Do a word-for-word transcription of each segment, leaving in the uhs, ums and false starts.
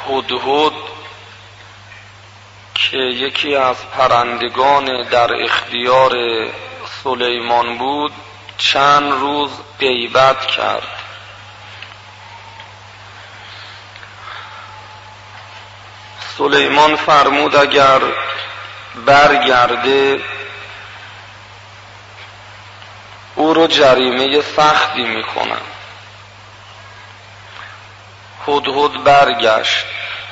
هدهد که یکی از پرندگان در اختیار سلیمان بود چند روز غیبت کرد. سلیمان فرمود اگر برگرده او رو جریمه سختی میکنم. هدهد برگشت،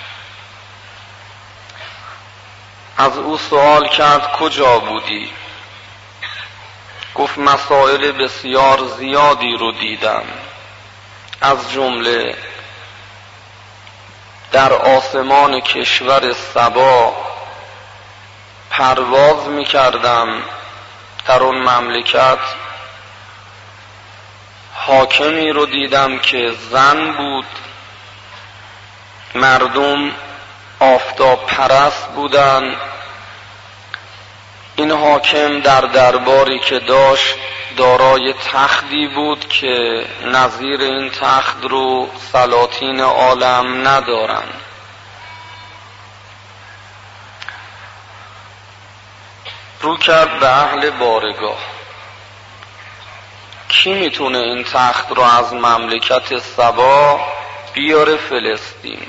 از او سوال کرد کجا بودی؟ گفت مسائل بسیار زیادی رو دیدم، از جمله در آسمان کشور سبا پرواز می کردم. در اون مملکت حاکمی رو دیدم که زن بود، مردم آفتاب پرست بودن. این حاکم در درباری که داشت دارای تختی بود که نظیر این تخت رو سلاطین عالم ندارن. رو کرد به اهل بارگاه، کی میتونه این تخت رو از مملکت سبا بیاره فلسطین؟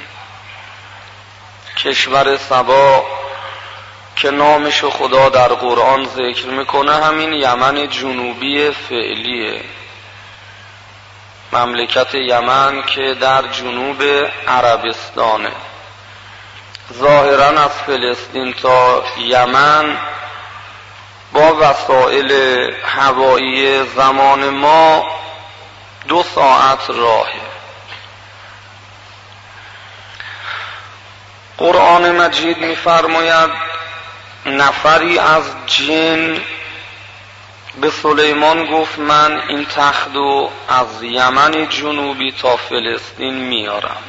کشور سبا که نامشو خدا در قرآن ذکر میکنه همین یمن جنوبی فعلیه، مملکت یمن که در جنوب عربستانه. ظاهراً از فلسطین تا یمن با وسایل هوایی زمان ما دو ساعت راهه. قرآن مجید می‌فرماید نفری از جن به سلیمان گفت من این تخت رو از یمن جنوبی تا فلسطین میارم.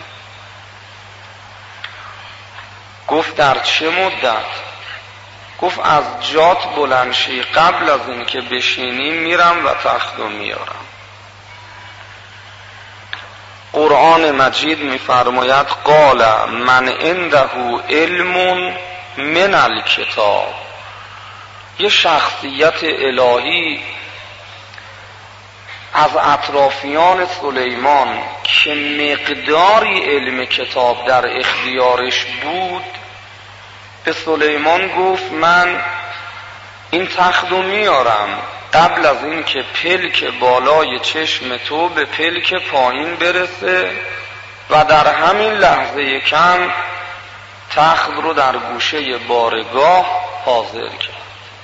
گفت در چه مدت؟ گفت از جات بلند شی، قبل از این که بشینی میرم و تخت رو میارم. قرآن مجید میفرماید قال من عنده علم من الکتاب. یه شخصیت الهی از اطرافیان سلیمان که مقداری علم کتاب در اختیارش بود به سلیمان گفت من این تخت رو میارم قبل از این که پلک بالای چشم تو به پلک پایین برسه و در همین لحظه کم تخت رو در گوشه بارگاه حاضر کرد.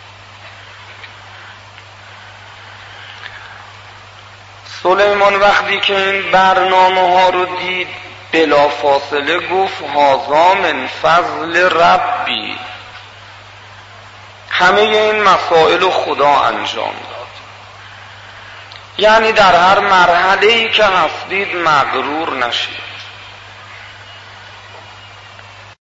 سلیمان وقتی که این برنامه ها رو دید بلا فاصله گفت هذا من فضل ربی. همه این مسائل خدا انجام داد. یعنی در هر مرحله‌ای که هستید مغرور نشید.